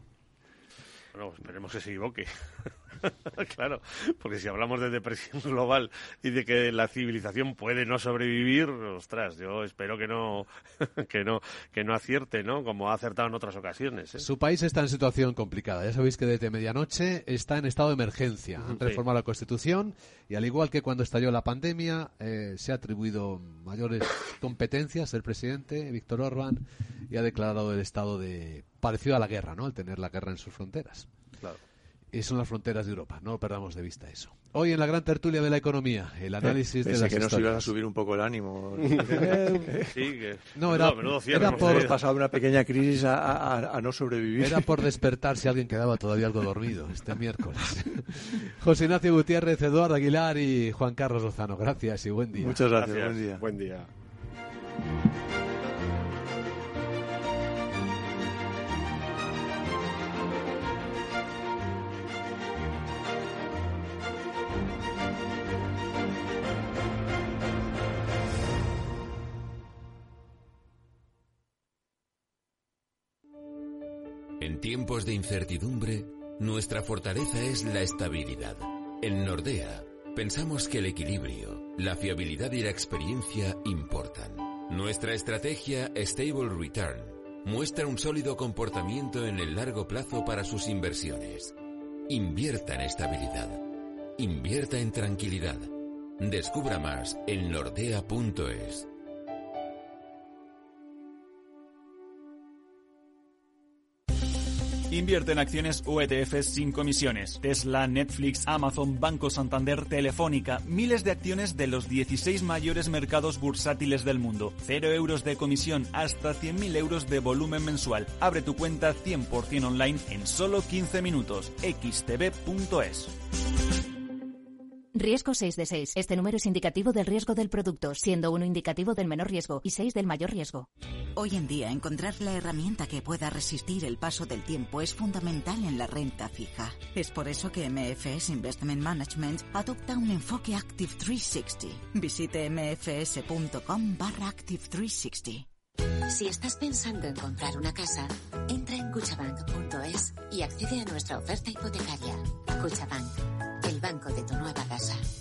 Bueno, esperemos que se equivoque. Claro, porque si hablamos de depresión global y de que la civilización puede no sobrevivir, ostras, yo espero que no que no que no acierte, ¿no? Como ha acertado en otras ocasiones, ¿eh? Su país está en situación complicada. Ya sabéis que desde medianoche está en estado de emergencia. Han reformado sí. la Constitución y al igual que cuando estalló la pandemia, eh, se ha atribuido mayores competencias el presidente Víctor Orbán y ha declarado el estado de parecido a la guerra, ¿no? El tener la guerra en sus fronteras. Claro. Y son las fronteras de Europa, no perdamos de vista eso. Hoy en la gran tertulia de la economía, el análisis Pensé de las que nos historias. ibas a subir un poco el ánimo. Sí, que... No, era, menudo cierre, era hemos por Hemos pasado una pequeña crisis a, a, a no sobrevivir. Era por despertar si alguien quedaba todavía algo dormido este miércoles. José Ignacio Gutiérrez, Eduardo Aguilar y Juan Carlos Lozano. Gracias y buen día. Muchas gracias. Gracias. Buen día. Buen día. En tiempos de incertidumbre, nuestra fortaleza es la estabilidad. En Nordea, pensamos que el equilibrio, la fiabilidad y la experiencia importan. Nuestra estrategia Stable Return muestra un sólido comportamiento en el largo plazo para sus inversiones. Invierta en estabilidad. Invierta en tranquilidad. Descubra más en nordea punto es. Invierte en acciones o E T Fs sin comisiones. Tesla, Netflix, Amazon, Banco Santander, Telefónica, miles de acciones de los dieciséis mayores mercados bursátiles del mundo. Cero euros de comisión, hasta cien mil euros de volumen mensual. Abre tu cuenta cien por ciento online en solo quince minutos. equis te be punto es. Riesgo seis de seis. Este número es indicativo del riesgo del producto, siendo uno indicativo del menor riesgo y seis del mayor riesgo. Hoy en día, encontrar la herramienta que pueda resistir el paso del tiempo es fundamental en la renta fija. Es por eso que M F S Investment Management adopta un enfoque Active trescientos sesenta. Visite mfs.com barra Active trescientos sesenta. Si estás pensando en comprar una casa, entra en cuchabank punto es y accede a nuestra oferta hipotecaria. Cuchabank, el banco de tu nueva casa.